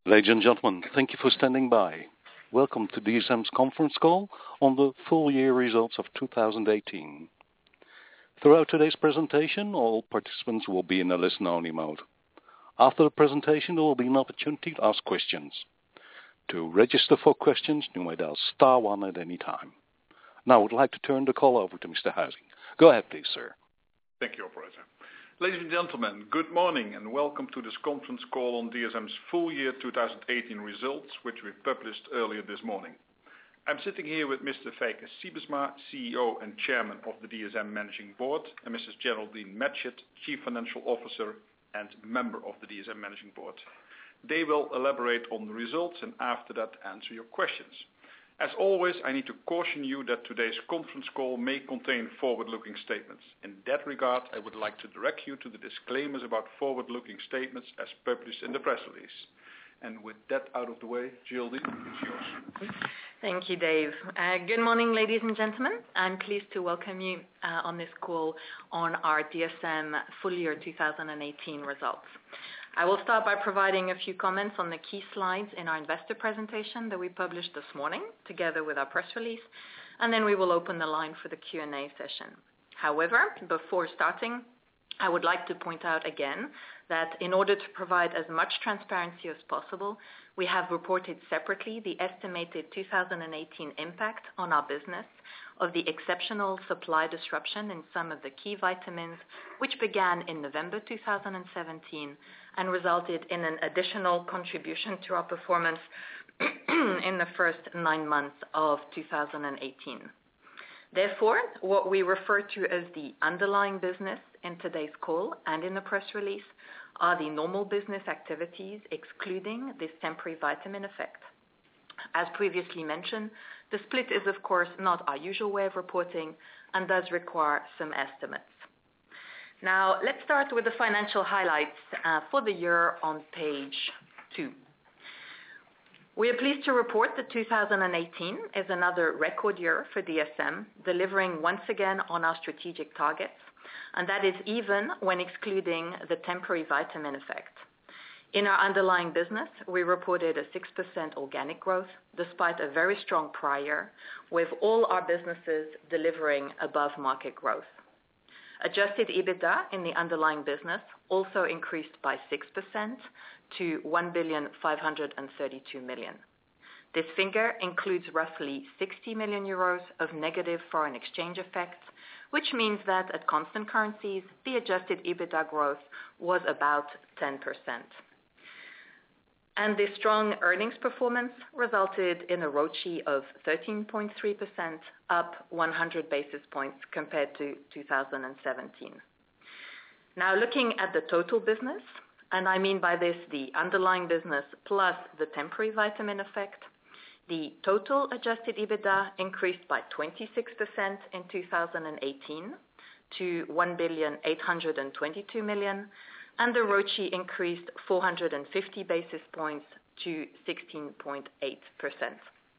Ladies and gentlemen, thank you for standing by. Welcome to DSM's conference call on the full year results of 2018. Throughout today's presentation, all participants will be in a listen-only mode. After the presentation, there will be an opportunity to ask questions. To register for questions, you may dial star 1 at any time. Now I would like to turn the call over to Mr. Huizing. Go ahead, please, sir. Thank you, operator. Ladies and gentlemen, good morning and welcome to this conference call on DSM's full year 2018 results, which we published earlier this morning. I'm sitting here with Mr. Feike Sijbesma, CEO and Chairman of the DSM Managing Board, and Mrs. Geraldine Matchett, Chief Financial Officer and Member of the DSM Managing Board. They will elaborate on the results and after that answer your questions. As always, I need to caution you that today's conference call may contain forward-looking statements. In that regard, I would like to direct you to the disclaimers about forward-looking statements as published in the press release. And with that out of the way, Geraldine, it's yours. Thank you, Dave. Good morning, ladies and gentlemen. I'm pleased to welcome you on this call on our DSM full year 2018 results. I will start by providing a few comments on the key slides in our investor presentation that we published this morning together with our press release, and then we will open the line for the Q&A session. However, before starting, I would like to point out again that in order to provide as much transparency as possible, we have reported separately the estimated 2018 impact on our business of the exceptional supply disruption in some of the key vitamins, which began in November 2017 and resulted in an additional contribution to our performance in the first 9 months of 2018. Therefore, what we refer to as the underlying business in today's call and in the press release are the normal business activities excluding this temporary vitamin effect. As previously mentioned, the split is of course not our usual way of reporting and does require some estimates. Now let's start with the financial highlights for the year on page 2. We are pleased to report that 2018 is another record year for DSM, delivering once again on our strategic targets, and that is even when excluding the temporary vitamin effect. In our underlying business, we reported a 6% organic growth despite a very strong prior, with all our businesses delivering above market growth. Adjusted EBITDA in the underlying business also increased by 6% to 1,532,000,000. This figure includes roughly 60 million euros of negative foreign exchange effects, which means that at constant currencies, the adjusted EBITDA growth was about 10%. And this strong earnings performance resulted in a ROCE of 13.3%, up 100 basis points compared to 2017. Now looking at the total business, and I mean by this the underlying business plus the temporary vitamin effect, the total adjusted EBITDA increased by 26% in 2018 to 1,822,000,000, and the ROCE increased 450 basis points to 16.8%.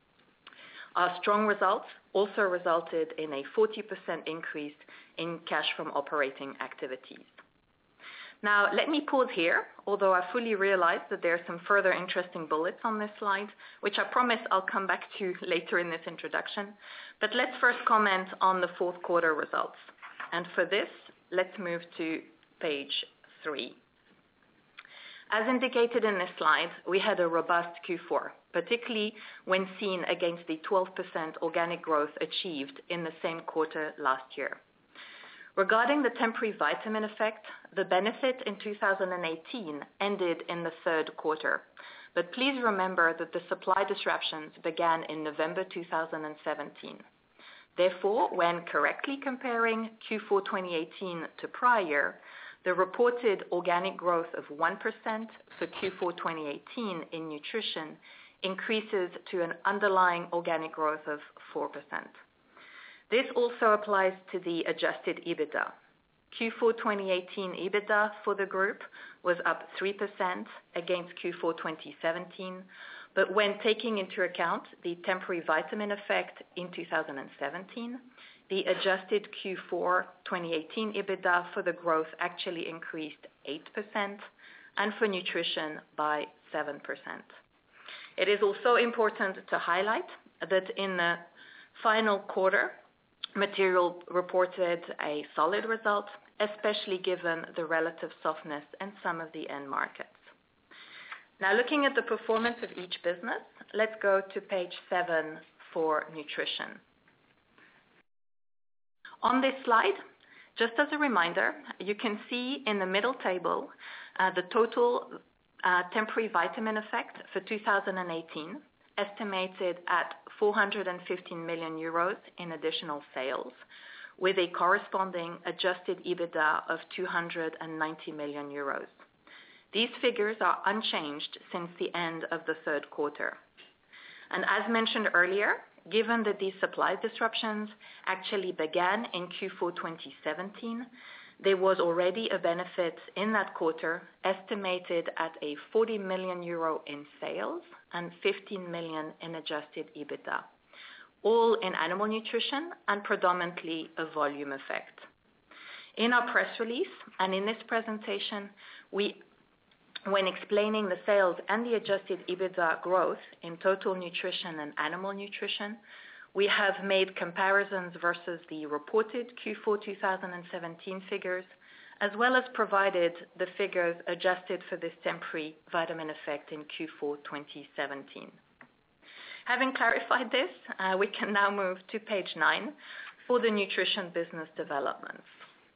Our strong results also resulted in a 40% increase in cash from operating activities. Now let me pause here, although I fully realize that there are some further interesting bullets on this slide, which I promise I'll come back to later in this introduction. But let's first comment on the fourth quarter results. And for this, let's move to page 3. As indicated in this slide, we had a robust Q4, particularly when seen against the 12% organic growth achieved in the same quarter last year. Regarding the temporary vitamin effect, the benefit in 2018 ended in the third quarter. But please remember that the supply disruptions began in November 2017. Therefore, when correctly comparing Q4 2018 to prior, the reported organic growth of 1% for Q4 2018 in nutrition increases to an underlying organic growth of 4%. This also applies to the adjusted EBITDA. Q4 2018 EBITDA for the group was up 3% against Q4 2017, but when taking into account the temporary vitamin effect in 2017, the adjusted Q4 2018 EBITDA for the growth actually increased 8%, and for nutrition by It is also important to highlight that in the final quarter, Material reported a solid result, especially given the relative softness in some of the end markets. Now, looking at the performance of each business, let's go to page 7 for nutrition. On this slide, just as a reminder, you can see in the middle table the total temporary vitamin effect for 2018, estimated at 415 million euros in additional sales, with a corresponding adjusted EBITDA of 290 million euros. These figures are unchanged since the end of the third quarter. And as mentioned earlier, given that these supply disruptions actually began in Q4 2017, there was already a benefit in that quarter estimated at a 40 million euro in sales and 15 million in adjusted EBITDA, all in animal nutrition and predominantly a volume effect. In our press release and in this presentation, when explaining the sales and the adjusted EBITDA growth in total nutrition and animal nutrition, we have made comparisons versus the reported Q4 2017 figures, as well as provided the figures adjusted for this temporary vitamin effect in Q4 2017. Having clarified this, we can now move to page 9 for the nutrition business developments.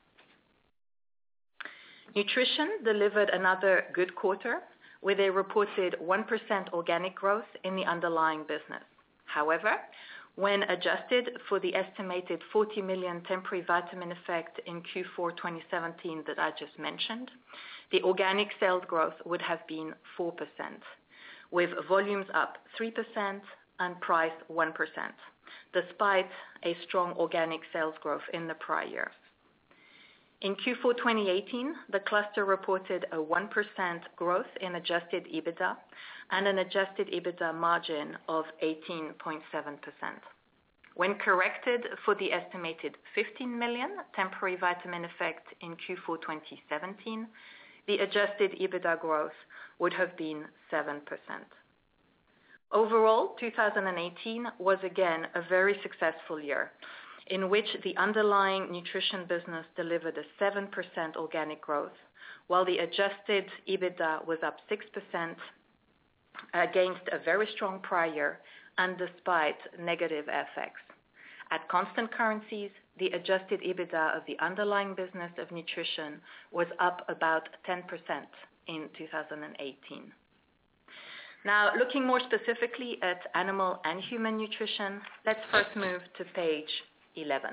Nutrition delivered another good quarter with a reported 1% organic growth in the underlying business. However, when adjusted for the estimated 40 million temporary vitamin effect in Q4 2017 that I just mentioned, the organic sales growth would have been 4%, with volumes up 3% and price 1%, despite a strong organic sales growth in the prior year. In Q4 2018, the cluster reported a 1% growth in adjusted EBITDA and an adjusted EBITDA margin of 18.7%. When corrected for the estimated 15 million temporary vitamin effect in Q4 2017, the adjusted EBITDA growth would have been 7%. Overall, 2018 was again a very successful year, in which the underlying nutrition business delivered a 7% organic growth, while the adjusted EBITDA was up 6% against a very strong prior year and despite negative FX. At constant currencies, the adjusted EBITDA of the underlying business of nutrition was up about 10% in 2018. Now, looking more specifically at animal and human nutrition, let's first move to page 11.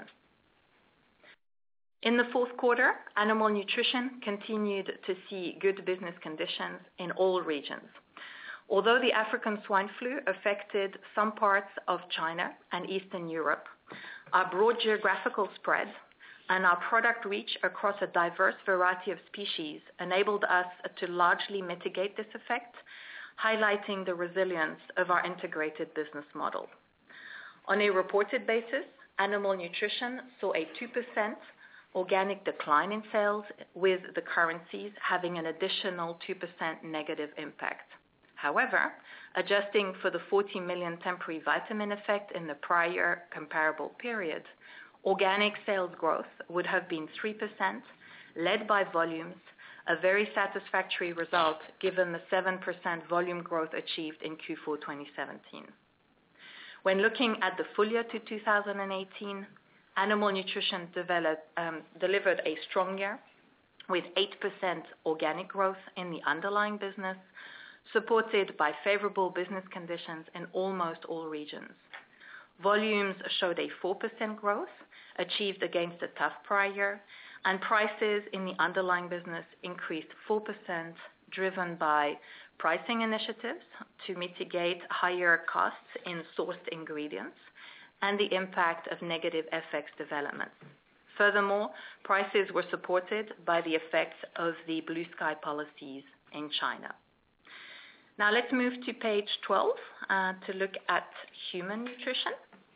In the fourth quarter, animal nutrition continued to see good business conditions in all regions. Although the African swine flu affected some parts of China and Eastern Europe, our broad geographical spread and our product reach across a diverse variety of species enabled us to largely mitigate this effect, highlighting the resilience of our integrated business model. On a reported basis, animal nutrition saw a 2% organic decline in sales, with the currencies having an additional 2% negative impact. However, adjusting for the 40 million temporary vitamin effect in the prior comparable period, organic sales growth would have been 3%, led by volumes, a very satisfactory result given the 7% volume growth achieved in Q4 2017. When looking at the full year to 2018, animal nutrition delivered a strong year with 8% organic growth in the underlying business, supported by favorable business conditions in almost all regions. Volumes showed a 4% growth achieved against a tough prior year, and prices in the underlying business increased 4%, driven by pricing initiatives to mitigate higher costs in sourced ingredients and the impact of negative FX developments. Furthermore, prices were supported by the effects of the Blue Sky policies in China. Now let's move to page 12 to look at human nutrition.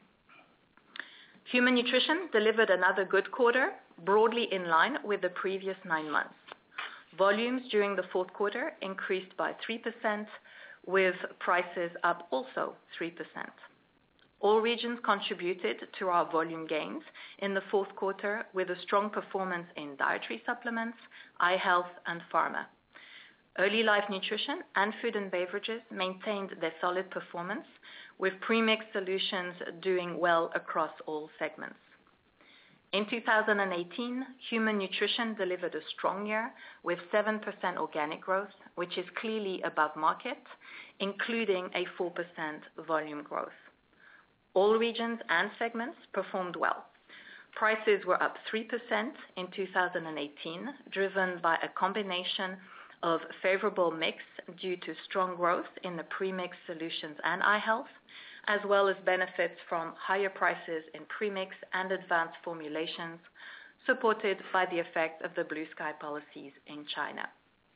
Human nutrition delivered another good quarter, broadly in line with the previous 9 months. Volumes during the fourth quarter increased by 3%, with prices up also 3%. All regions contributed to our volume gains in the fourth quarter, with a strong performance in dietary supplements, eye health, and pharma. Early life nutrition and food and beverages maintained their solid performance, with premix solutions doing well across all segments. In 2018, human nutrition delivered a strong year with 7% organic growth, which is clearly above market, including a 4% volume growth. All regions and segments performed well. Prices were up 3% in 2018, driven by a combination of favorable mix due to strong growth in the premix solutions and eye health, as well as benefits from higher prices in premix and advanced formulations, supported by the effect of the Blue Sky policies in China.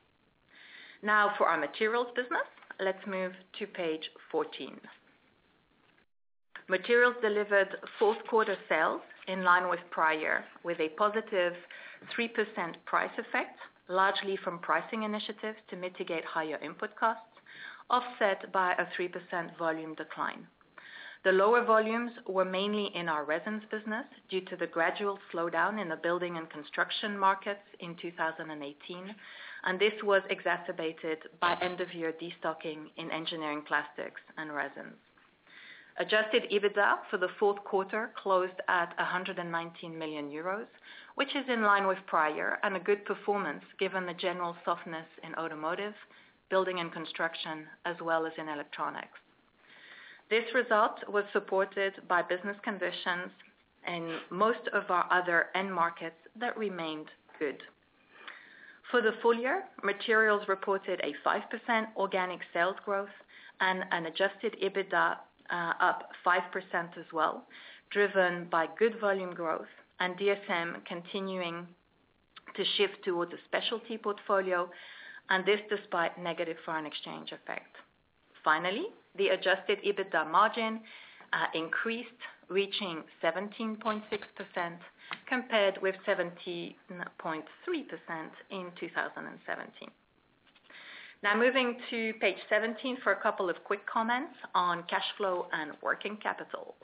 Now for our materials business, let's move to page 14. Materials delivered fourth quarter sales in line with prior, with a positive 3% price effect, largely from pricing initiatives to mitigate higher input costs, offset by a 3% volume decline. The lower volumes were mainly in our resins business due to the gradual slowdown in the building and construction markets in 2018, and this was exacerbated by end-of-year destocking in engineering plastics and resins. Adjusted EBITDA for the fourth quarter closed at 119 million euros, which is in line with prior and a good performance given the general softness in automotive, building and construction, as well as in electronics. This result was supported by business conditions in most of our other end markets that remained good. For the full year, materials reported a 5% organic sales growth and an adjusted EBITDA up 5% as well, driven by good volume growth and DSM continuing to shift towards a specialty portfolio, and this despite negative foreign exchange effect. Finally, the adjusted EBITDA margin increased, reaching 17.6% compared with 17.3% in 2017. Now moving to page 17 for a couple of quick comments on cash flow and working capital.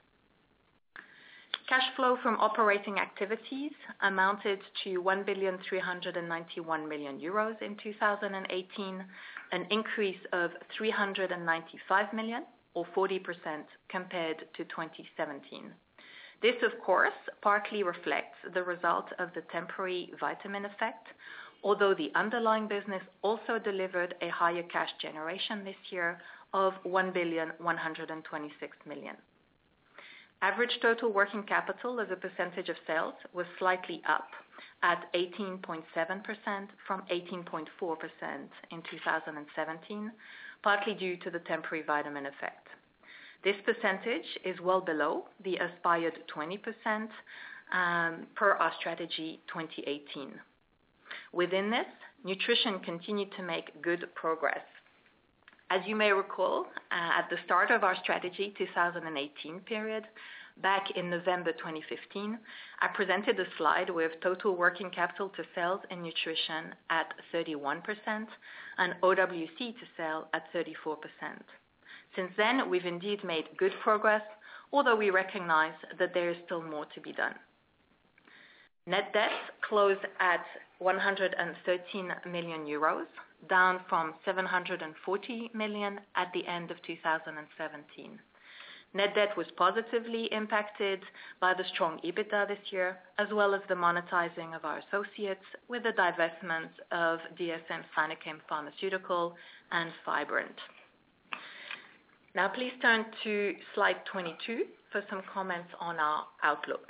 Cash flow from operating activities amounted to 1,391 million euros in 2018, an increase of 395 million or 40% compared to 2017. This, of course, partly reflects the result of the temporary vitamin effect, although the underlying business also delivered a higher cash generation this year of 1,126 million. Average total working capital as a percentage of sales was slightly up at 18.7% from 18.4% in 2017, partly due to the temporary vitamin effect. This percentage is well below the aspired 20% per our strategy 2018. Within this, nutrition continued to make good progress. As you may recall, at the start of our strategy 2018 period, back in November 2015, I presented a slide with total working capital to sales in nutrition at 31% and OWC to sale at 34%. Since then, we've indeed made good progress, although we recognize that there is still more to be done. Net debt closed at 113 million euros, down from 740 million at the end of 2017. Net debt was positively impacted by the strong EBITDA this year, as well as the monetizing of our associates with the divestments of DSM Sinochem Pharmaceutical and Fibrant. Now please turn to slide 22 for some comments on our outlook.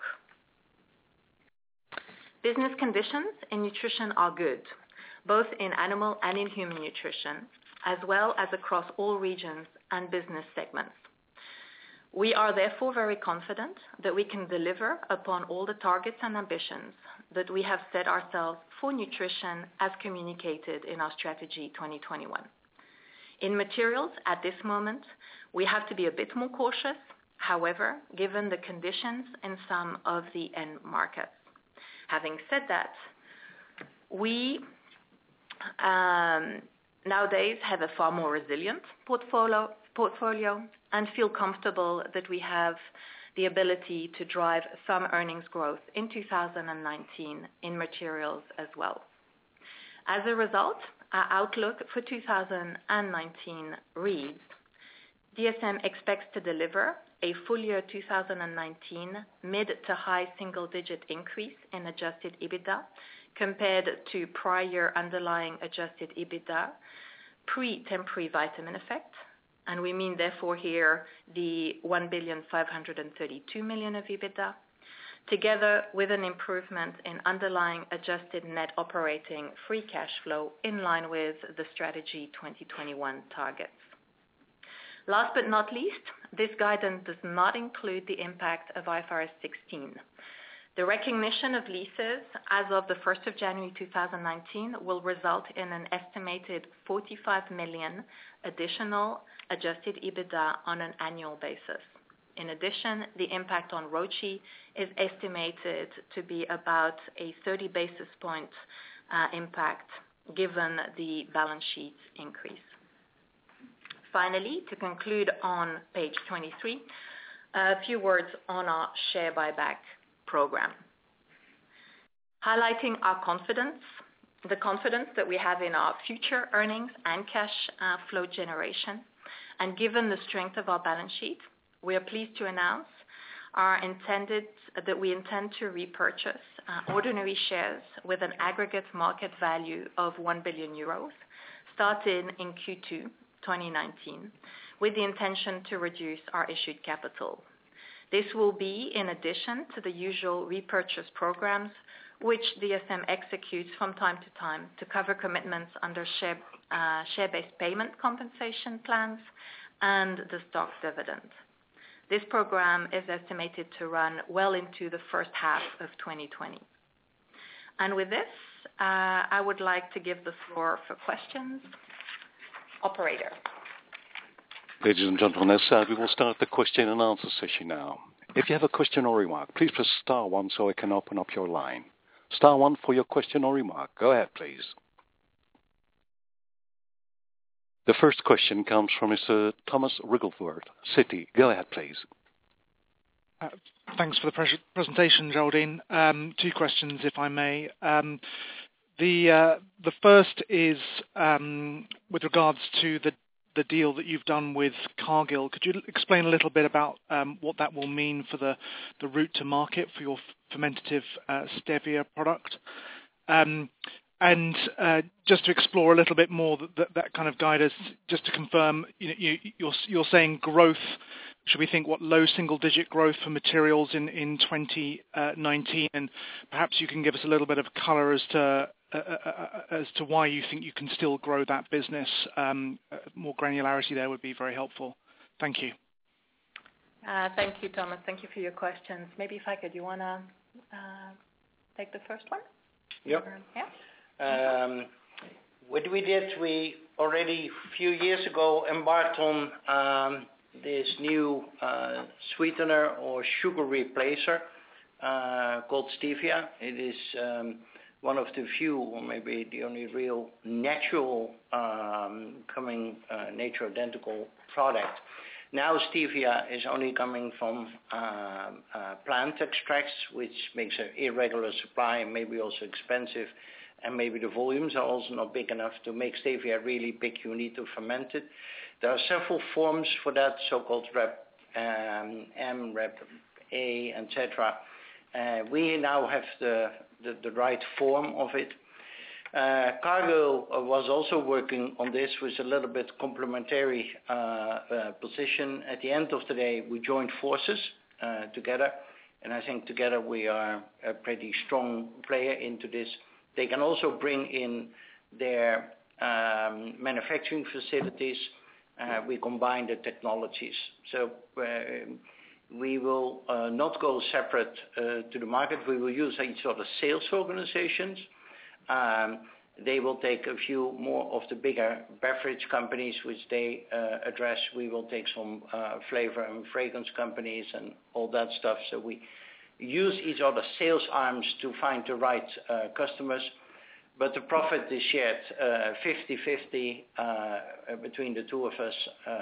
Business conditions in nutrition are good, both in animal and in human nutrition, as well as across all regions and business segments. We are therefore very confident that we can deliver upon all the targets and ambitions that we have set ourselves for nutrition as communicated in our strategy 2021. In materials, at this moment, we have to be a bit more cautious, however, given the conditions in some of the end markets. Having said that, we nowadays have a far more resilient portfolio and feel comfortable that we have the ability to drive some earnings growth in 2019 in materials as well. As a result, our outlook for 2019 reads, DSM expects to deliver a full year 2019 mid to high single-digit increase in adjusted EBITDA compared to prior underlying adjusted EBITDA pre-temporary vitamin effect. And we mean therefore here the 1,532,000,000 of EBITDA, together with an improvement in underlying adjusted net operating free cash flow in line with the Strategy 2021 targets. Last but not least, this guidance does not include the impact of IFRS 16. The recognition of leases as of the 1st of January 2019 will result in an estimated 45 million additional adjusted EBITDA on an annual basis. In addition, the impact on ROCE is estimated to be about a 30 basis point impact given the balance sheet increase. Finally, to conclude on page 23, a few words on our share buyback program. Highlighting our confidence, the confidence that we have in our future earnings and cash flow generation, and given the strength of our balance sheet, we are pleased to announce that we intend to repurchase ordinary shares with an aggregate market value of 1 billion euros, starting in Q2 2019, with the intention to reduce our issued capital. This will be in addition to the usual repurchase programs which DSM executes from time to time to cover commitments under share-based payment compensation plans and the stock dividend. This program is estimated to run well into the first half of 2020. And with this, I would like to give the floor for questions. Operator. Ladies and gentlemen, as said, we will start the question and answer session now. If you have a question or remark, please press star 1 so I can open up your line. Star 1 for your question or remark. Go ahead, please. The first question comes from Mr. Thomas Wrigglesworth, Citi. Go ahead, please. Thanks for the presentation, Geraldine. 2 questions, if I may. The first is with regards to the deal that you've done with Cargill. Could you explain a little bit about what that will mean for the route to market for your fermentative stevia product? And just to explore a little bit more that kind of guide us, just to confirm, you're saying growth, should we think low single-digit growth for materials in 2019? And perhaps you can give us a little bit of colour as to why you think you can still grow that business. More granularity there would be very helpful. Thank you. Thank you, Thomas. Thank you for your questions. Maybe if I could, you want to take the first one? Yep. Yeah. What we did, we already a few years ago embarked on this new sweetener or sugar replacer called stevia. It is one of the few, or maybe the only real natural coming nature identical product. Now stevia is only coming from plant extracts, which makes an irregular supply and maybe also expensive, and maybe the volumes are also not big enough to make stevia really big. You need to ferment it. There are several forms for that, so-called Reb M, Reb A, etc. We now have the right form of it. Cargill was also working on this with a little bit complementary position. At the end of the day, we joined forces together, and I think together we are a pretty strong player into this. They can also bring in their manufacturing facilities. We combine the technologies. So we will not go separate to the market. We will use each other's sales organizations. They will take a few more of the bigger beverage companies which they address. We will take some flavor and fragrance companies and all that stuff. So we use each other's sales arms to find the right customers. but the profit is shared 50-50 between the two of us,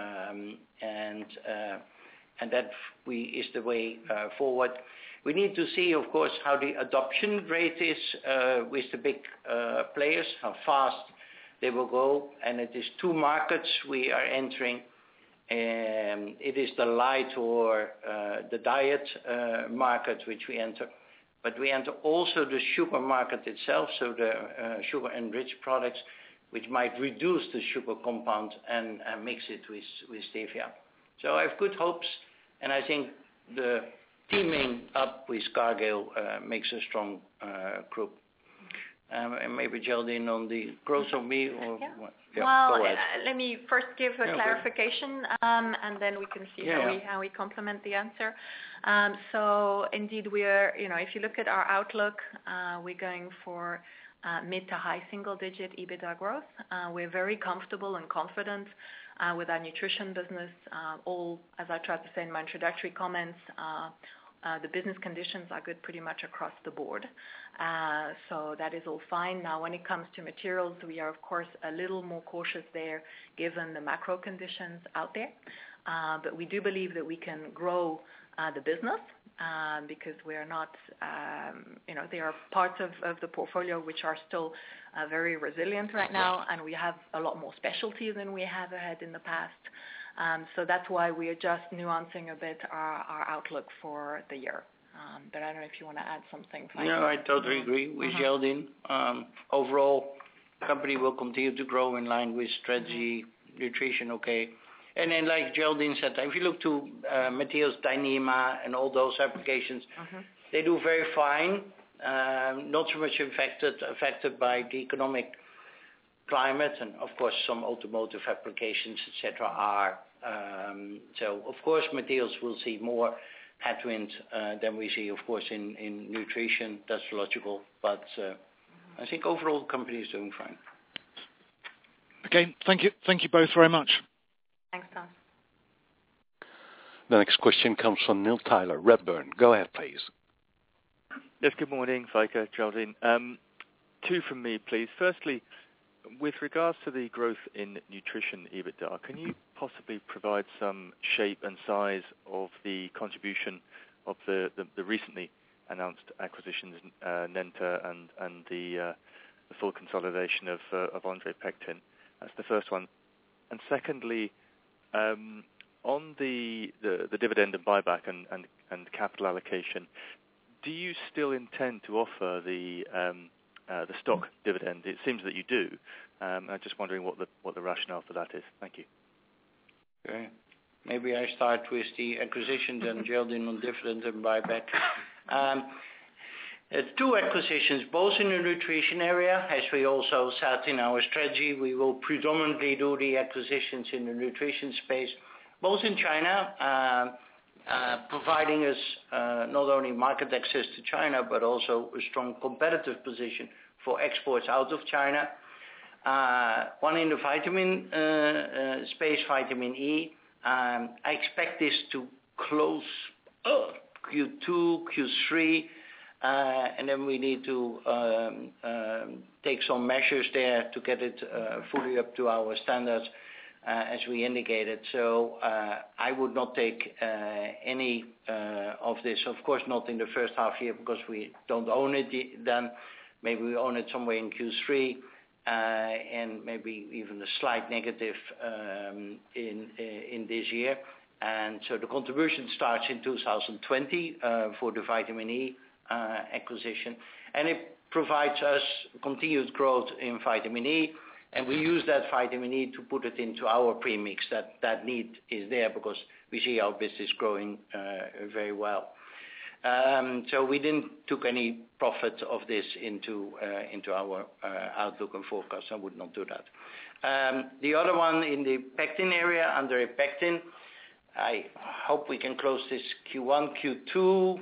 and that is the way forward. We need to see, of course, how the adoption rate is with the big players, how fast they will go, and it is 2 markets we are entering. It is the light or the diet market which we enter, but we enter also the sugar market itself, so the sugar enriched products which might reduce the sugar compound and mix it with stevia. So I have good hopes, and I think the teaming up with Cargill makes a strong group. And maybe Geraldine on the growth of me or what? Yeah, well, let me first give a clarification, and then we can see how we complement the answer. So indeed, we are, if you look at our outlook, we're going for mid to high single-digit EBITDA growth. We're very comfortable and confident with our nutrition business. All, as I tried to say in my introductory comments, the business conditions are good pretty much across the board. So that is all fine. Now, when it comes to materials, we are, of course, a little more cautious there given the macro conditions out there. But we do believe that we can grow the business because we are not, there are parts of the portfolio which are still very resilient right now, and we have a lot more specialty than we have had in the past. So that's why we are just nuancing a bit our outlook for the year. But I don't know if you want to add something. No, I totally agree with Geraldine. Overall, the company will continue to grow in line with strategy, nutrition, okay. And then like Geraldine said, if you look to materials, Dyneema and all those applications, they do very fine. Not so much affected by the economic climate, and of course some automotive applications, etc. are. So of course materials will see more headwind than we see, of course, in nutrition. That's logical, but I think overall the company is doing fine. Okay, thank you both very much. Thanks, Tom. The next question comes from Neil Tyler, Redburn. Go ahead, please. Yes, good morning, Feike, Geraldine. 2 from me, please. Firstly, with regards to the growth in nutrition EBITDA, can you possibly provide some shape and size of the contribution of the recently announced acquisitions, Nenter and the full consolidation of Andre Pectin? That's the first one. And secondly, on the dividend and buyback and capital allocation, do you still intend to offer the stock dividend? It seems that you do. I'm just wondering what the rationale for that is. Thank you. Okay. Maybe I start with the acquisitions and Geraldine on dividend and buyback. 2 acquisitions, both in the nutrition area. As we also said in our strategy, we will predominantly do the acquisitions in the nutrition space, both in China, providing us not only market access to China, but also a strong competitive position for exports out of China. One in the vitamin space, vitamin E. I expect this to close Q2, Q3, and then we need to take some measures there to get it fully up to our standards, as we indicated. So I would not take any of this, of course not in the first half year because we don't own it then. Maybe we own it somewhere in Q3, and maybe even a slight negative in this year. And so the contribution starts in 2020 for the vitamin E acquisition, and it provides us continued growth in vitamin E, and we use that vitamin E to put it into our premix. That need is there because we see our business growing very well. So we didn't took any profit of this into our outlook and forecast. I would not do that. The other one in the pectin area, Andre Pectin, I hope we can close this Q1, Q2.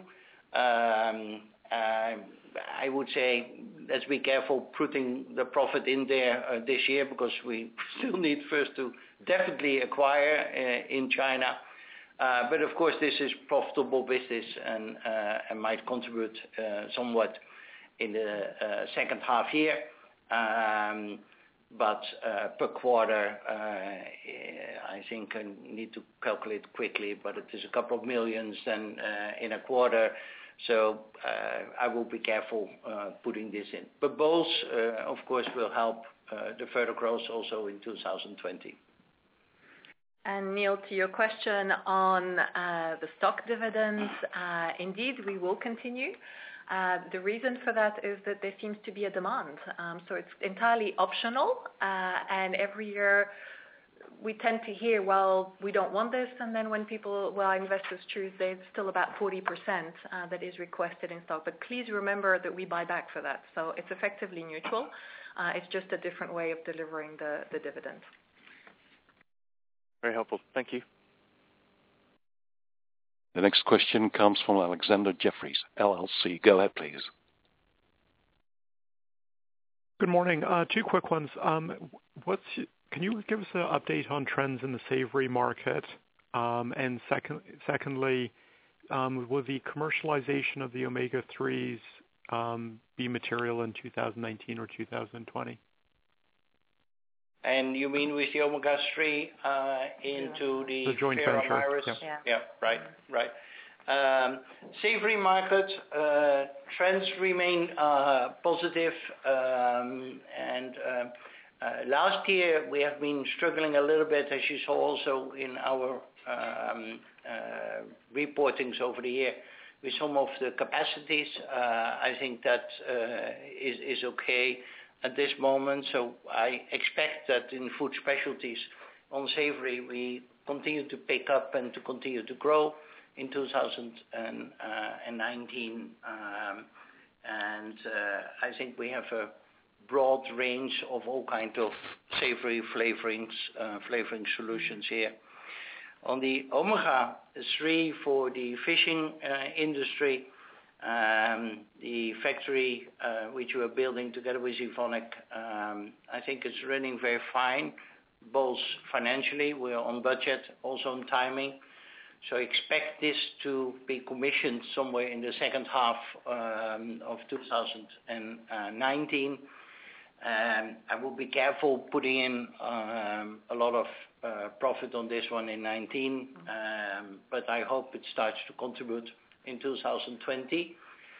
I would say let's be careful putting the profit in there this year because we still need first to definitely acquire in China. But of course this is profitable business and might contribute somewhat in the second half year. But per quarter, I think I need to calculate quickly, but it is a couple of millions then in a quarter. So I will be careful putting this in. But both, of course, will help the further growth also in 2020. And Neil, to your question on the stock dividends, indeed we will continue. The reason for that is that there seems to be a demand. So it's entirely optional, and every year we tend to hear, well, we don't want this, and then when investors choose, there's still about 40% that is requested in stock. But please remember that we buy back for that, so it's effectively neutral. It's just a different way of delivering the dividend. Very helpful. Thank you. The next question comes from Alexander Jeffries, LLC. Go ahead, please. Good morning. Two quick ones. Can you give us an update on trends in the savory market? And secondly, will the commercialization of the omega-3s be material in 2019 or 2020? And you mean with the omega-3 into the joint venture? Yeah, right. Savory market trends remain positive, and last year we have been struggling a little bit, as you saw also in our reportings over the year, with some of the capacities. I think that is okay at this moment. So I expect that in food specialties on savory we continue to pick up and to continue to grow in 2019. And I think we have a broad range of all kinds of savory flavoring solutions here. On the omega-3 for the fishing industry, the factory which we are building together with Evonik, I think it's running very fine, both financially, we are on budget, also on timing. So expect this to be commissioned somewhere in the second half of 2019. I will be careful putting in a lot of profit on this one in 19, but I hope it starts to contribute in 2020.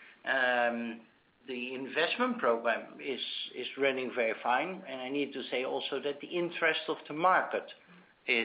The investment program is running very fine, and I need to say also that the interest of the market is,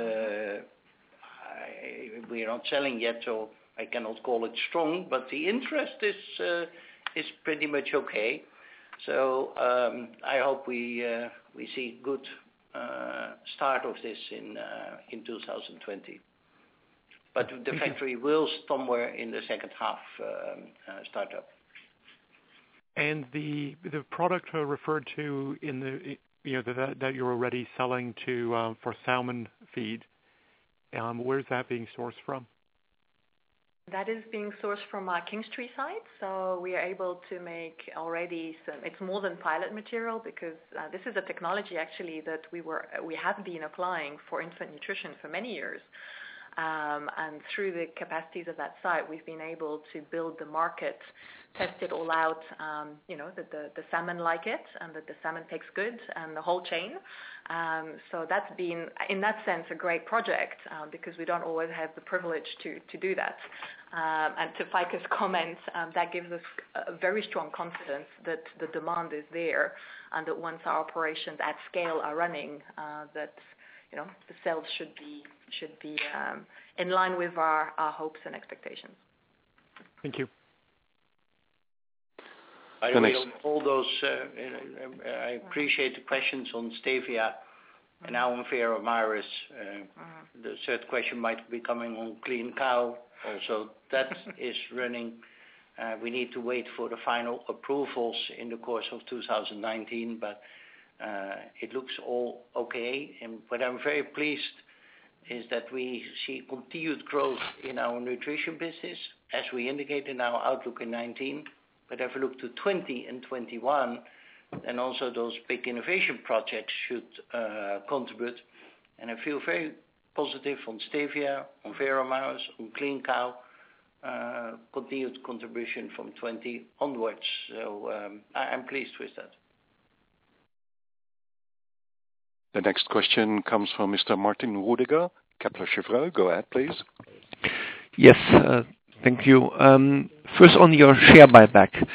we are not selling yet, so I cannot call it strong, but the interest is pretty much okay. So I hope we see good start of this in 2020. But the factory will somewhere in the second half start up. And the product referred to in the that you're already selling to for salmon feed, where's that being sourced from? That is being sourced from our Kingstree site, so we are able to make already it's more than pilot material, because this is a technology actually that we have been applying for infant nutrition for many years. And through the capacities of that site, we've been able to build the market, test it all out, that the salmon like it and that the salmon takes good and the whole chain. So that's been, in that sense, a great project because we don't always have the privilege to do that. And to Feike's comment, that gives us a very strong confidence that the demand is there and that once our operations at scale are running, that the sales should be in line with our hopes and expectations. Thank you. By the way, all those, I appreciate the questions on stevia and now on Veramaris. The third question might be coming on clean cow. Also, that is running. We need to wait for the final approvals in the course of 2019, but it looks all okay. And what I'm very pleased is that we see continued growth in our nutrition business, as we indicate in our outlook in 19. But if we look to 20 and 21, then also those big innovation projects should contribute. And I feel very positive on stevia, on Veramaris, on clean cow, continued contribution from 20 onwards. So I'm pleased with that. The next question comes from Mr. Martin Rudiger, Kepler Cheuvreux. Go ahead, please. Yes, thank you. First, on your share buyback,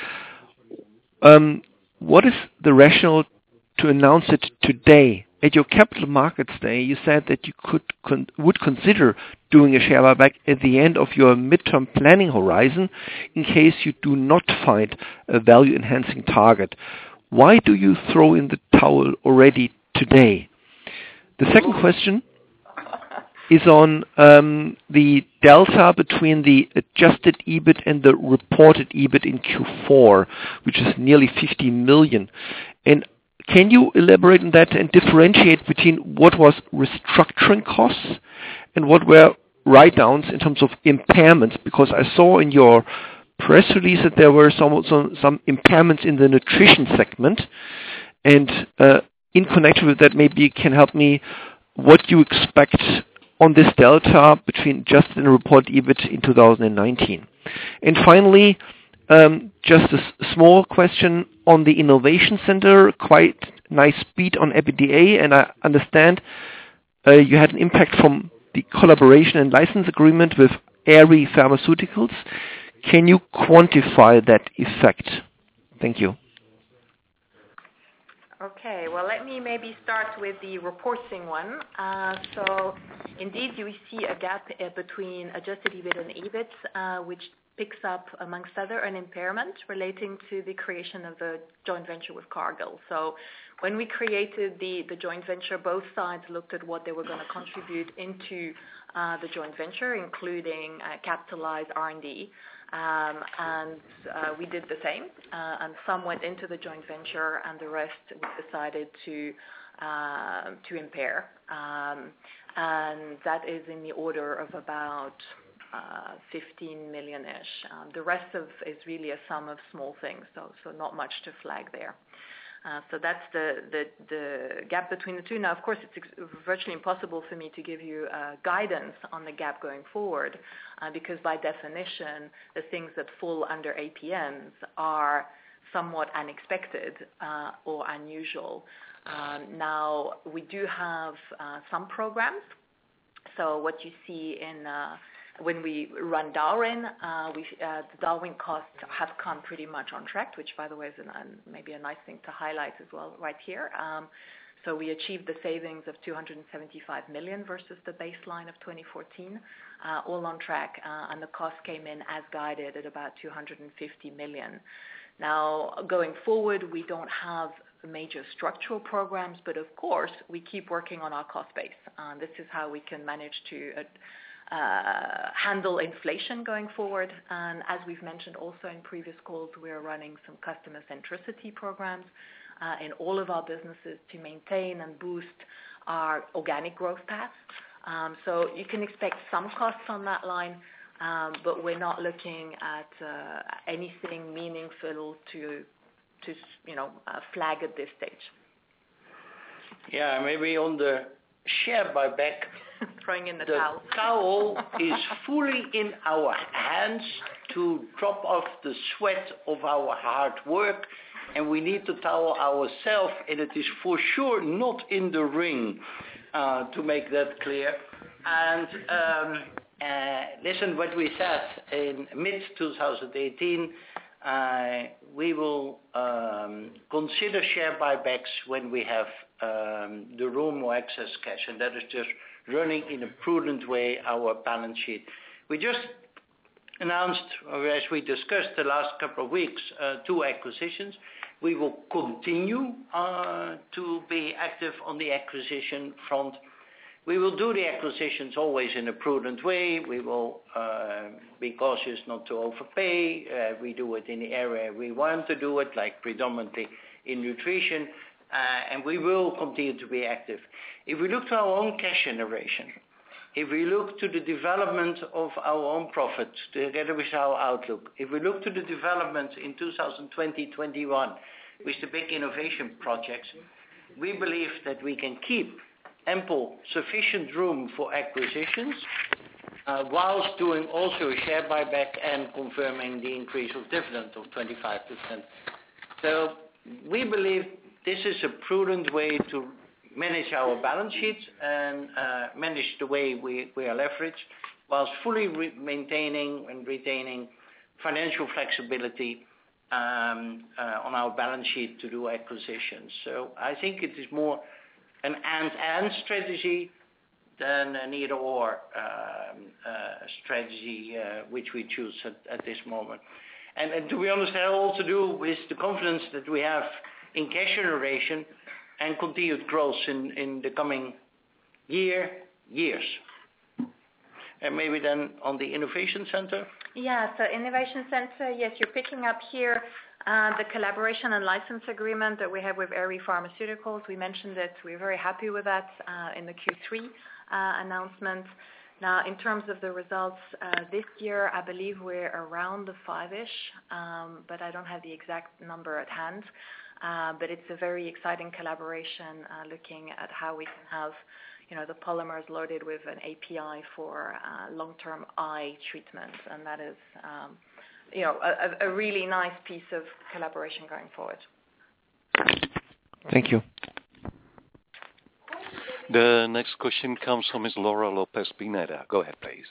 what is the rationale to announce it today? At your Capital Markets Day, you said that you would consider doing a share buyback at the end of your midterm planning horizon in case you do not find a value-enhancing target. Why do you throw in the towel already today? The second question is on the delta between the adjusted EBIT and the reported EBIT in Q4, which is nearly 50 million. And can you elaborate on that and differentiate between what was restructuring costs and what were write-downs in terms of impairments? Because I saw in your press release that there were some impairments in the nutrition segment. And in connection with that, maybe you can help me what you expect on this delta between adjusted and reported EBIT in 2019. And finally, just a small question on the Innovation Center, quite nice speed on EBITDA, and I understand you had an impact from the collaboration and license agreement with Aerie Pharmaceuticals. Can you quantify that effect? Thank you. Okay, well, let me maybe start with the reporting one. So indeed, you see a gap between adjusted EBIT and EBIT, which picks up, amongst other, an impairment relating to the creation of the joint venture with Cargill. So when we created the joint venture, both sides looked at what they were going to contribute into the joint venture, including capitalized R&D. And we did the same, and some went into the joint venture, and the rest we decided to impair. And that is in the order of about 15 million-ish. The rest is really a sum of small things, so not much to flag there. So that's the gap between the two. Now, of course, it's virtually impossible for me to give you guidance on the gap going forward, because by definition, the things that fall under APMs are somewhat unexpected or unusual. Now, we do have some programs. So what you see in when we run Darwin, the Darwin costs have come pretty much on track, which, by the way, is maybe a nice thing to highlight as well right here. So we achieved the savings of 275 million versus the baseline of 2014, all on track, and the cost came in as guided at about 250 million. Now, going forward, we don't have major structural programs, but of course, we keep working on our cost base. This is how we can manage to handle inflation going forward. And as we've mentioned also in previous calls, we're running some customer centricity programs in all of our businesses to maintain and boost our organic growth path. So you can expect some costs on that line, but we're not looking at anything meaningful to flag at this stage. Yeah, maybe on the share buyback, throwing in the towel is fully in our hands to drop off the sweat of our hard work, and we need to towel ourselves, and it is for sure not in the ring, to make that clear. And listen, what we said in mid-2018, we will consider share buybacks when we have the room or excess cash, and that is just running in a prudent way our balance sheet. We just announced, or as we discussed the last couple of weeks, 2 acquisitions. We will continue to be active on the acquisition front. We will do the acquisitions always in a prudent way. We will be cautious not to overpay. We do it in the area we want to do it, like predominantly in nutrition, and we will continue to be active. If we look to our own cash generation, if we look to the development of our own profits together with our outlook, if we look to the development in 2020-21 with the big innovation projects, we believe that we can keep ample, sufficient room for acquisitions, whilst doing also a share buyback and confirming the increase of dividend of 25%. So we believe this is a prudent way to manage our balance sheet and manage the way we are leveraged, whilst fully maintaining and retaining financial flexibility on our balance sheet to do acquisitions. So I think it is more an and strategy than an either-or strategy which we choose at this moment. And to be honest, that all to do with the confidence that we have in cash generation and continued growth in the coming years. And maybe then on the Innovation Center? Yeah, so Innovation Center, yes, you're picking up here the collaboration and license agreement that we have with Aerie Pharmaceuticals. We mentioned that we're very happy with that in the Q3 announcement. Now, in terms of the results this year, I believe we're around the 5-ish, but I don't have the exact number at hand. But it's a very exciting collaboration looking at how we can have the polymers loaded with an API for long-term eye treatment, and that is a really nice piece of collaboration going forward. Thank you. The next question comes from Ms. Laura Lopez-Pineda. Go ahead, please.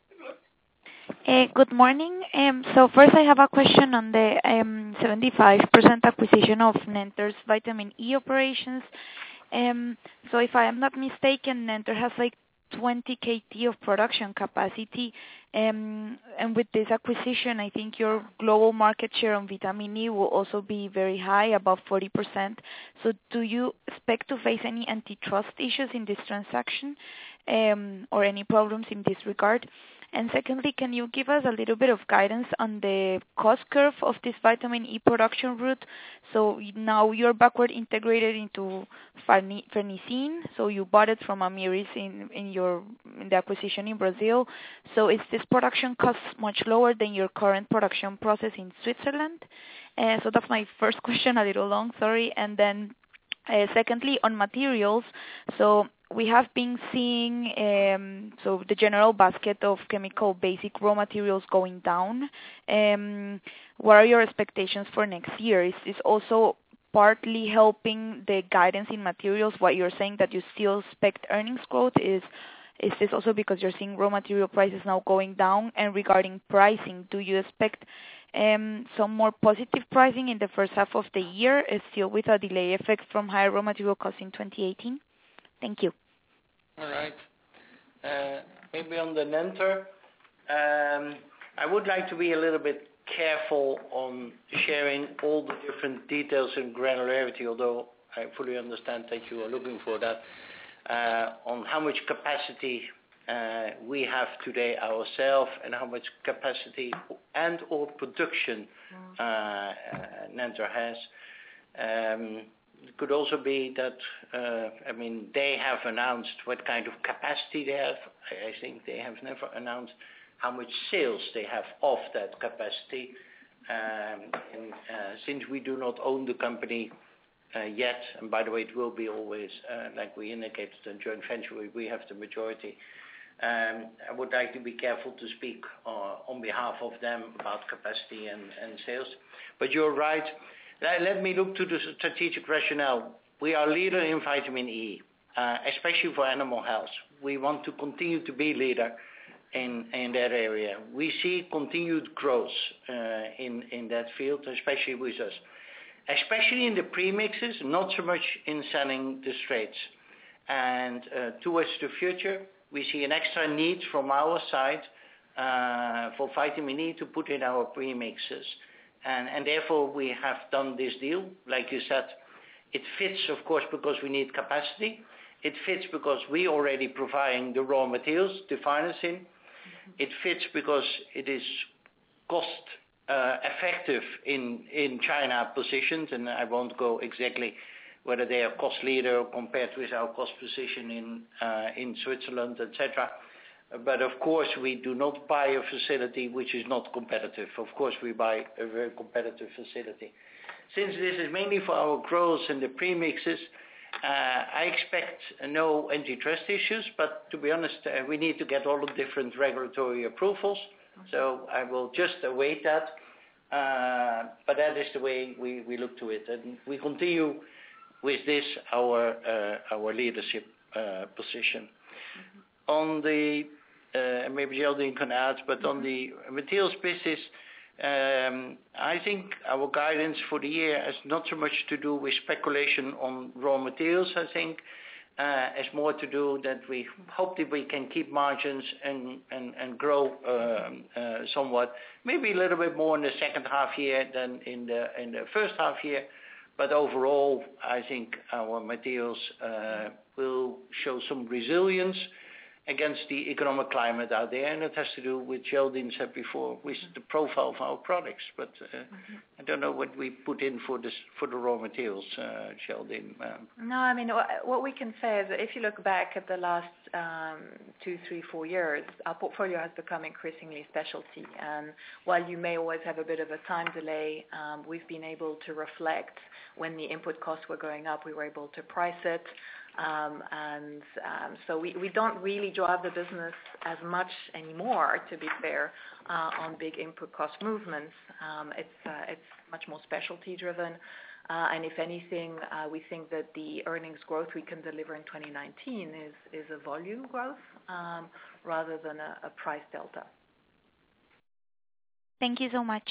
Good morning. So first I have a question on the 75% acquisition of Nenter's vitamin E operations. So if I am not mistaken, Nenter has like 20 KT of production capacity. And with this acquisition, I think your global market share on vitamin E will also be very high, above 40%. So do you expect to face any antitrust issues in this transaction or any problems in this regard? And secondly, can you give us a little bit of guidance on the cost curve of this vitamin E production route? So now you're backward integrated into farnesene, so you bought it from Amiris in the acquisition in Brazil. So is this production cost much lower than your current production process in Switzerland? So that's my first question, a little long, sorry. And then secondly, on materials, so we have been seeing so the general basket of chemical basic raw materials going down. What are your expectations for next year? Is this also partly helping the guidance in materials, what you're saying that you still expect earnings growth? Is this also because you're seeing raw material prices now going down? And regarding pricing, do you expect some more positive pricing in the first half of the year, still with a delay effect from higher raw material costs in 2018? Thank you. All right. Maybe on the Nenter, I would like to be a little bit careful on sharing all the different details and granularity, although I fully understand that you are looking for that, on how much capacity we have today ourselves and how much capacity and or production Nenter has. It could also be that, they have announced what kind of capacity they have. I think they have never announced how much sales they have of that capacity. Since we do not own the company yet, and by the way, it will be always, like we indicated, in joint venture, we have the majority. I would like to be careful to speak on behalf of them about capacity and sales. But you're right. Let me look to the strategic rationale. We are leader in vitamin E, especially for animal health. We want to continue to be leader in that area. We see continued growth in that field, especially with us. Especially in the premixes, not so much in selling the straights. And towards the future, we see an extra need from our side for vitamin E to put in our premixes. And therefore we have done this deal. Like you said, it fits, of course, because we need capacity. It fits because we already providing the raw materials, the farnesene. It fits because it is cost effective in China positions, and I won't go exactly whether they are cost leader compared with our cost position in Switzerland, etc. But of course, we do not buy a facility which is not competitive. Of course, we buy a very competitive facility. Since this is mainly for our growth in the premixes, I expect no antitrust issues, but to be honest, we need to get all the different regulatory approvals. So I will just await that. But that is the way we look to it. And we continue with this our leadership position. On the maybe Geraldine can add, but on the materials business, I think our guidance for the year has not so much to do with speculation on raw materials. I think it's more to do that we hope that we can keep margins and grow somewhat, maybe a little bit more in the second half year than in the first half year. But overall, I think our materials will show some resilience against the economic climate out there, and it has to do with Geraldine said before, with the profile of our products. But I don't know what we put in for the raw materials, Geraldine. No, I mean what we can say is that if you look back at the last 2, 3, 4 years, our portfolio has become increasingly specialty. And while you may always have a bit of a time delay, we've been able to reflect when the input costs were going up, we were able to price it. So we don't really drive the business as much anymore, to be fair, on big input cost movements. It's much more specialty driven. And if anything, we think that the earnings growth we can deliver in 2019 is a volume growth rather than a price delta. Thank you so much.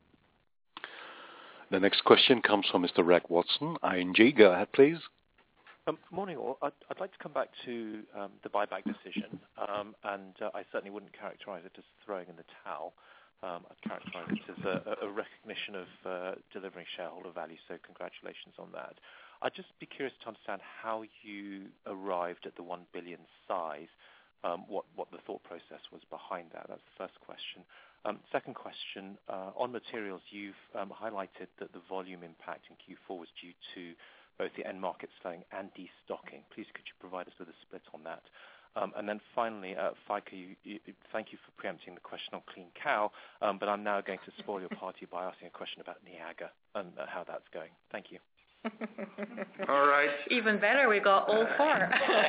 The next question comes from Mr. Reg Watson, ING. Go ahead, please. Morning all. I'd like to come back to the buyback decision, and I certainly wouldn't characterize it as throwing in the towel. I'd characterize it as a recognition of delivering shareholder value, so congratulations on that. I'd just be curious to understand how you arrived at the 1 billion size, what the thought process was behind that. That's the first question. Second question, on materials, you've highlighted that the volume impact in Q4 was due to both the end market slowing and destocking. Please could you provide us with a split on that? And then finally, Feike, thank you for preempting the question on Clean Cow, but I'm now going to spoil your party by asking a question about Niaga and how that's going. Thank you. All right. Even better, we got all four.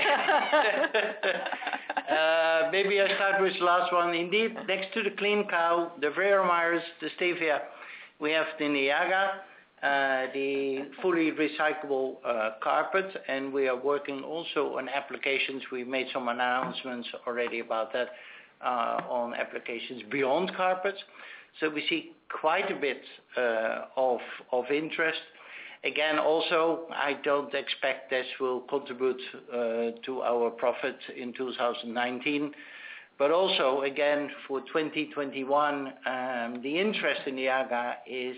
Maybe I start with the last one. Indeed, next to the Clean Cow, the Veramaris, the Stevia, we have the Niaga, the fully recyclable carpet, and we are working also on applications. We made some announcements already about that on applications beyond carpets. So we see quite a bit of interest. Again, also, I don't expect this will contribute to our profit in 2019. But also, again, for 2021, the interest in Niaga is,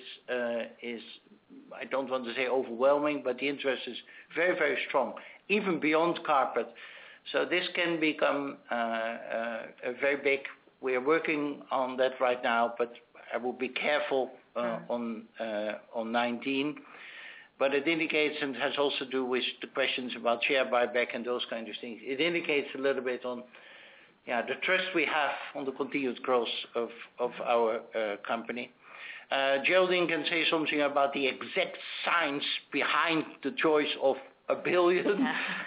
I don't want to say overwhelming, but the interest is very, very strong, even beyond carpet. So this can become a very big. We are working on that right now, but I will be careful on 19. But it indicates, and has also to do with the questions about share buyback and those kind of things. It indicates a little bit on the trust we have on the continued growth of our company. Geraldine can say something about the exact science behind the choice of 1 billion,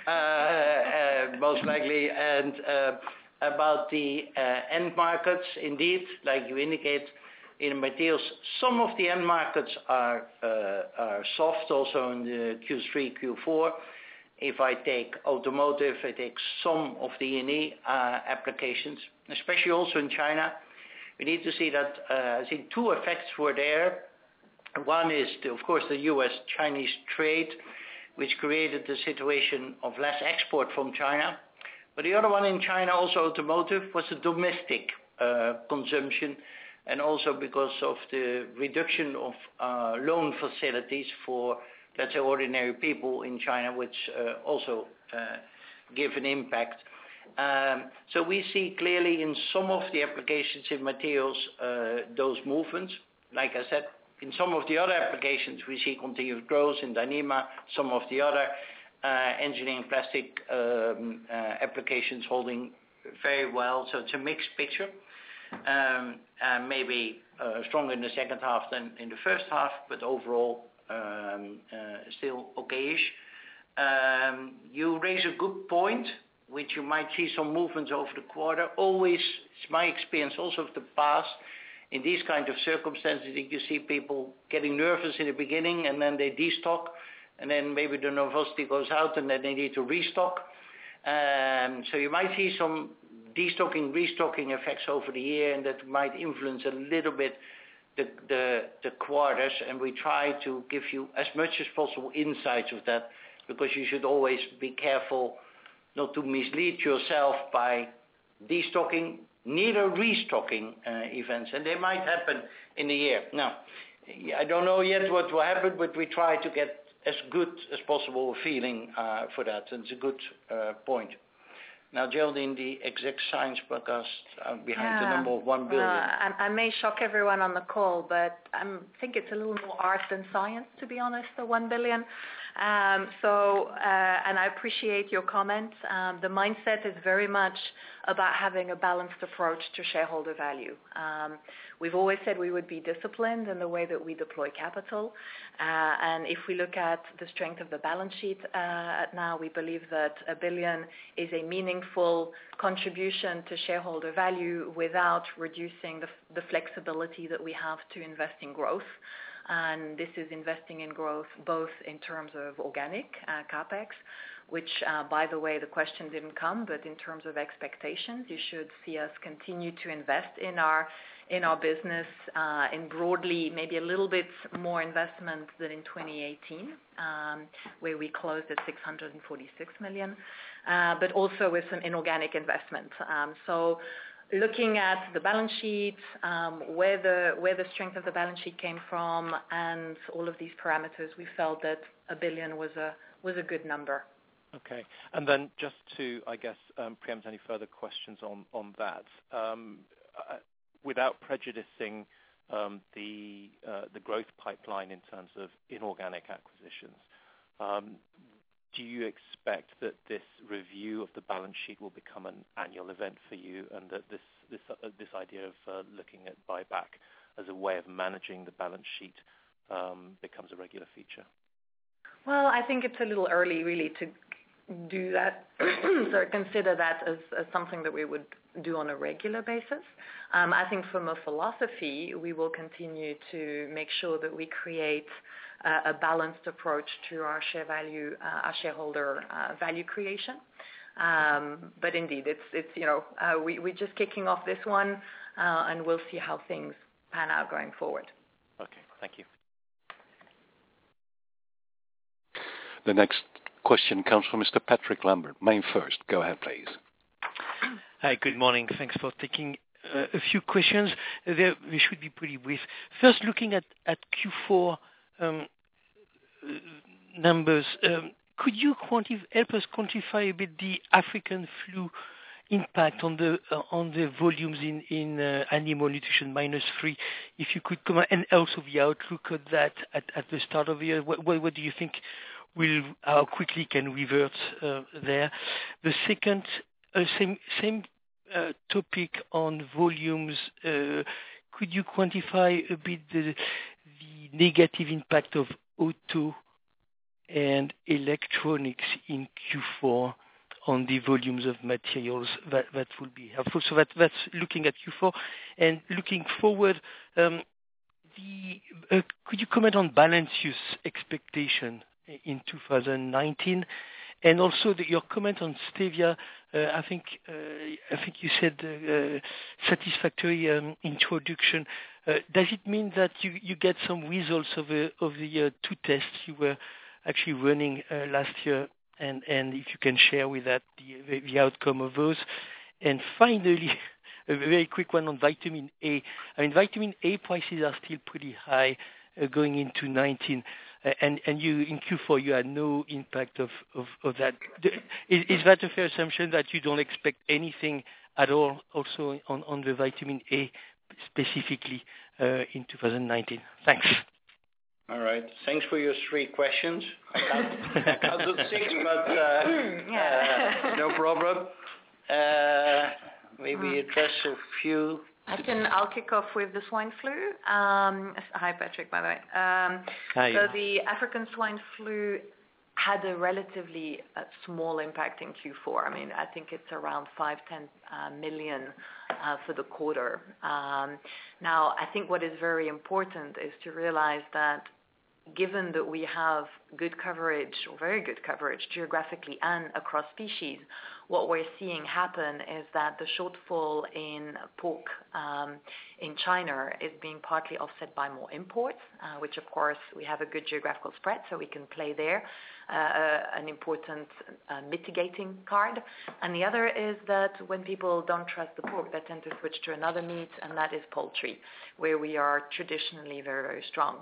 most likely, and about the end markets. Indeed, like you indicate, in materials, some of the end markets are soft also in the Q3, Q4. If I take automotive, I take some of the E&E applications, especially also in China. We need to see that I think two effects were there. One is, of course, the U.S.-Chinese trade, which created the situation of less export from China. But the other one in China, also automotive, was the domestic consumption, and also because of the reduction of loan facilities for, let's say, ordinary people in China, which also give an impact. So we see clearly in some of the applications in materials those movements. Like I said, in some of the other applications we see continued growth in Dyneema, some of the other engineering plastic applications holding very well. So it's a mixed picture. Maybe stronger in the second half than in the first half, but overall still okayish. You raise a good point, which you might see some movements over the quarter. Always, it's my experience also of the past, in these kind of circumstances, you see people getting nervous in the beginning and then they destock and then maybe the nervosity goes out, and then they need to restock. So you might see some destocking, restocking effects over the year, and that might influence a little bit the quarters, and we try to give you as much as possible insights of that, because you should always be careful not to mislead yourself by destocking, neither restocking events, and they might happen in the year. Now, I don't know yet what will happen, but we try to get as good as possible feeling for that, and it's a good point. Now, Geraldine, the exact science behind the number of 1 billion. I may shock everyone on the call, but I think it's a little more art than science, to be honest, the 1 billion. And I appreciate your comment. The mindset is very much about having a balanced approach to shareholder value. We've always said we would be disciplined in the way that we deploy capital. And if we look at the strength of the balance sheet now, we believe that 1 billion is a meaningful contribution to shareholder value without reducing the flexibility that we have to invest in growth. And this is investing in growth both in terms of organic capex, which, by the way, the question didn't come, but in terms of expectations, you should see us continue to invest in our business in broadly maybe a little bit more investment than in 2018, where we closed at 646 million, but also with some inorganic investment. So looking at the balance sheet, where the strength of the balance sheet came from, and all of these parameters, we felt that 1 billion was a good number. Okay. And then just to, I guess, preempt any further questions on that, without prejudicing the growth pipeline in terms of inorganic acquisitions, do you expect that this review of the balance sheet will become an annual event for you, and that this idea of looking at buyback as a way of managing the balance sheet becomes a regular feature? Well, I think it's a little early really to do that, so consider that as something that we would do on a regular basis. I think from a philosophy, we will continue to make sure that we create a balanced approach to our shareholder value creation. But indeed, we're just kicking off this one, and we'll see how things pan out going forward. Okay, thank you. The next question comes from Mr. Patrick Lambert. MainFirst. Go ahead, please. Hi, good morning. Thanks for taking a few questions. They should be pretty brief. First, looking at Q4 numbers, could you help us quantify a bit the African flu impact on the volumes in animal nutrition, -3, if you could comment, and also the outlook of that at the start of the year? What do you think how quickly can revert there? The second, same topic on volumes. Could you quantify a bit the negative impact of auto and electronics in Q4 on the volumes of materials? That would be helpful. So that's looking at Q4. And looking forward, could you comment on balance use expectation in 2019, and also your comment on stevia? I think you said satisfactory introduction. Does it mean that you get some results of the 2 tests you were actually running last year, and if you can share with that the outcome of those? And finally, a very quick one on vitamin A. I mean, vitamin A prices are still pretty high going into 2019. And you in Q4 you had no impact of that. Is that a fair assumption that you don't expect anything at all also on the vitamin A specifically in 2019? Thanks. All right. Thanks for your 3 questions. I counted 6, but no problem. Maybe address a few. I'll kick off with the swine flu. Hi, Patrick, by the way. Hi. So the African swine flu had a relatively small impact in Q4. I mean, I think it's around 5-10 million for the quarter. Now, I think what is very important is to realize that given that we have good coverage or very good coverage geographically and across species, what we're seeing happen is that the shortfall in pork in China is being partly offset by more imports, which of course we have a good geographical spread, so we can play there, an important mitigating card. And the other is that when people don't trust the pork, they tend to switch to another meat, and that is poultry, where we are traditionally very, very strong.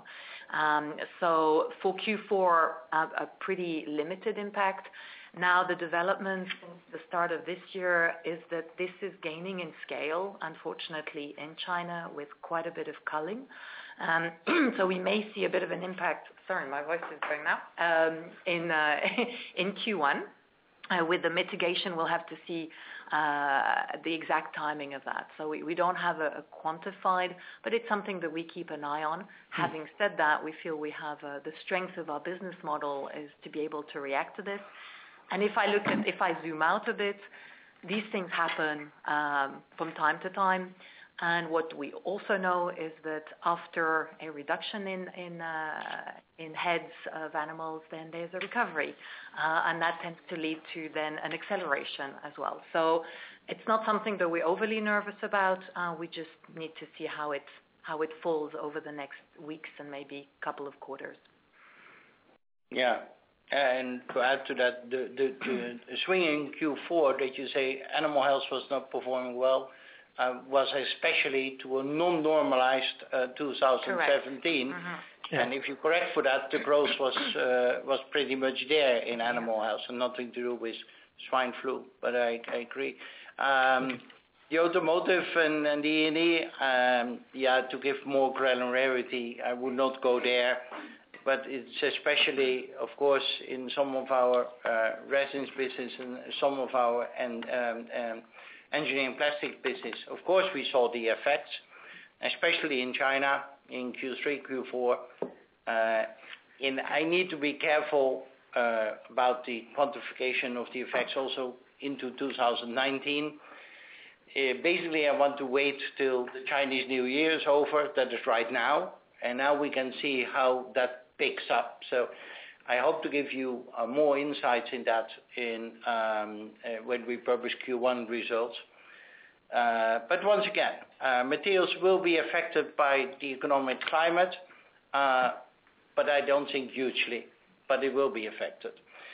So for Q4, a pretty limited impact. Now the development since the start of this year is that this is gaining in scale, unfortunately, in China with quite a bit of culling. So we may see a bit of an impact, sorry, my voice is going now, in Q1. With the mitigation, we'll have to see the exact timing of that. So we don't have a quantified, but it's something that we keep an eye on. Having said that, we feel we have the strength of our business model is to be able to react to this. And if I zoom out a bit, these things happen from time to time. And what we also know is that after a reduction in heads of animals, then there's a recovery, and that tends to lead to then an acceleration as well. So it's not something that we're overly nervous about. We just need to see how it falls over the next weeks and maybe couple of quarters. Yeah. And to add to that, the swing in Q4 that you say animal health was not performing well was especially to a non-normalized 2017. Mm-hmm. Yeah. And if you correct for that, the growth was pretty much there in animal health and nothing to do with swine flu. But I agree. The automotive and the E&E, to give more granularity, I would not go there. But it's especially, of course, in some of our resins business and some of our engineering plastic business. Of course, we saw the effects, especially in China in Q3, Q4. I need to be careful about the quantification of the effects also into 2019. Basically, I want to wait till the Chinese New Year is over. That is right now. And now we can see how that picks up. So I hope to give you more insights in that when we publish Q1 results. But once again, materials will be affected by the economic climate, but I don't think hugely, but it will be affected.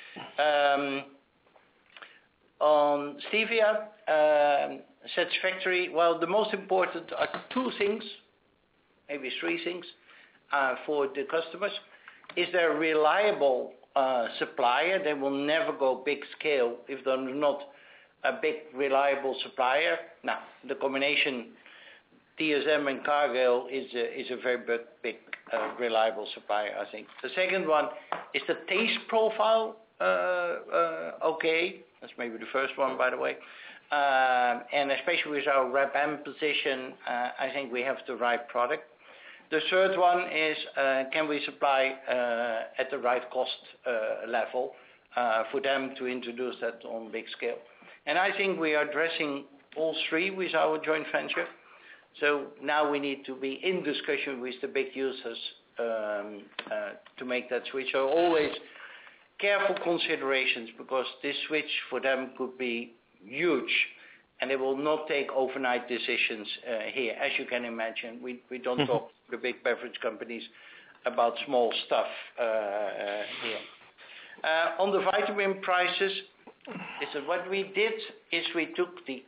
On stevia, satisfactory, well, the most important are two things, maybe three things, for the customers. Is there a reliable supplier? They will never go big scale if they're not a big reliable supplier. Now, the combination DSM and Cargill is a very big reliable supplier, I think. The second one is the taste profile okay. That's maybe the first one, by the way. And especially with our Reb M position, I think we have the right product. The third one is, can we supply at the right cost level for them to introduce that on big scale? And I think we are addressing all three with our joint venture. So now we need to be in discussion with the big users to make that switch. So always careful considerations, because this switch for them could be huge. And they will not take overnight decisions here. As you can imagine, we don't talk to the big beverage companies about small stuff here. On the vitamin prices, what we did is we took the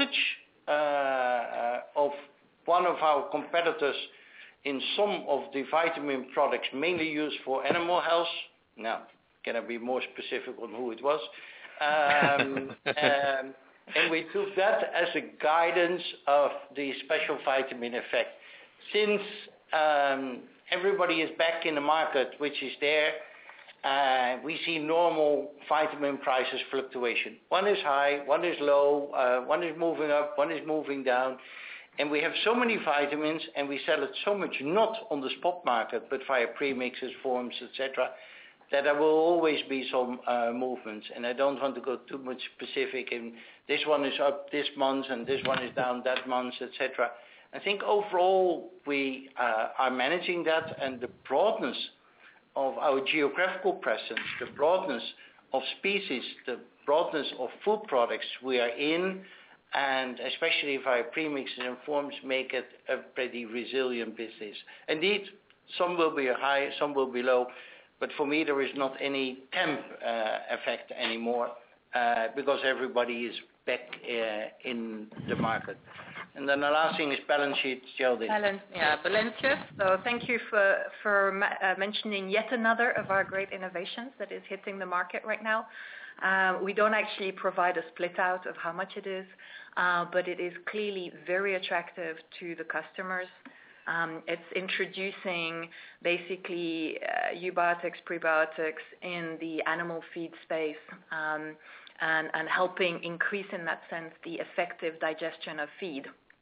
outage of one of our competitors in some of the vitamin products mainly used for animal health. Now, can I be more specific on who it was? And we took that as a guidance of the special vitamin effect. Since everybody is back in the market, which is there, we see normal vitamin prices fluctuation. One is high, one is low, one is moving up, one is moving down. And we have so many vitamins, and we sell it so much not on the spot market, but via premixes, forms, etc., that there will always be some movements. And I don't want to go too much specific in this one is up this month and this one is down that month, etc. I think overall we are managing that, and the broadness of our geographical presence, the broadness of species, the broadness of food products we are in, and especially if our premixes and forms make it a pretty resilient business. Indeed, some will be high, some will be low, but for me there is not any temp effect anymore because everybody is back in the market. And then the last thing is balance sheet, Geraldine. Balance sheet. So thank you for mentioning yet another of our great innovations that is hitting the market right now. We don't actually provide a split out of how much it is, but it is clearly very attractive to the customers. It's introducing basically eubiotics, prebiotics in the animal feed space, and helping increase in that sense the effective digestion of feed.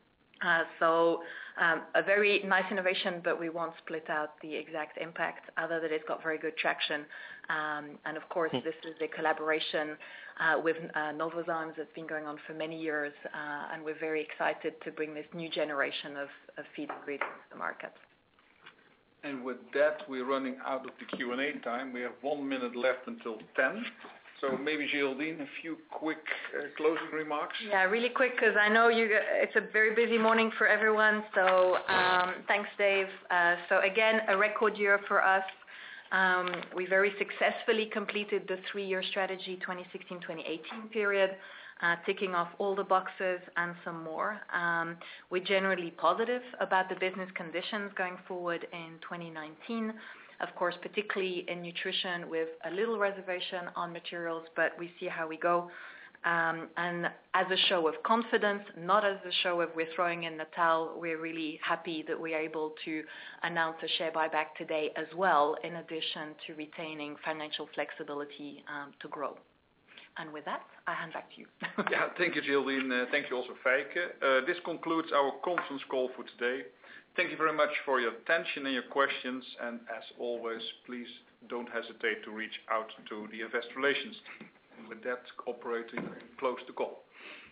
So a very nice innovation, but we won't split out the exact impact other than it's got very good traction. And of course, this is a collaboration with Novozymes that's been going on for many years, and we're very excited to bring this new generation of feed ingredients to the market. And with that, we're running out of the Q&A time. We have 1 minute left until 10. So maybe Geraldine, a few quick closing remarks. Yeah, really quick, because I know it's a very busy morning for everyone. So thanks, Dave. So again, a record year for us. We very successfully completed the 3-year strategy 2016-2018 period, ticking off all the boxes and some more. We're generally positive about the business conditions going forward in 2019. Of course, particularly in nutrition with a little reservation on materials, but we see how we go. And as a show of confidence, not as a show of we're throwing in the towel, we're really happy that we're able to announce a share buyback today as well, in addition to retaining financial flexibility to grow. And with that, I hand back to you. Yeah, thank you, Geraldine. Thank you also, Feike. This concludes our conference call for today. Thank you very much for your attention and your questions. And as always, please don't hesitate to reach out to the Investor Relations team. And with that, operator, close the call.